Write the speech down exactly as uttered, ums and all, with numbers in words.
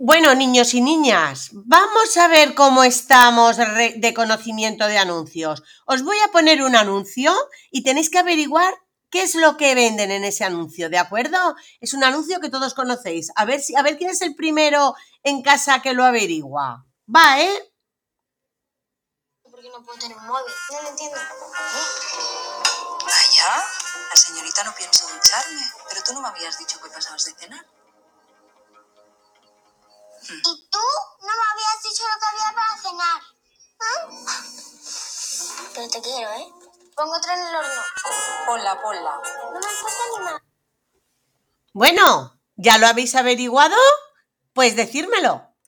Bueno, niños y niñas, vamos a ver cómo estamos de conocimiento de anuncios. Os voy a poner un anuncio y tenéis que averiguar qué es lo que venden en ese anuncio, ¿de acuerdo? Es un anuncio que todos conocéis. A ver, si, a ver quién es el primero en casa que lo averigua. Va, ¿eh? ¿Por qué no puedo tener un móvil? No lo entiendo. Vaya, la señorita no piensa ducharme, pero tú no me habías dicho que pasabas de cenar. ¿Y tú no me habías dicho lo que había para cenar? ¿Ah? Pero te quiero, ¿eh? Pongo otra en el horno. Ponla, ponla. No me importa ni nada. Bueno, ¿ya lo habéis averiguado? Pues decírmelo.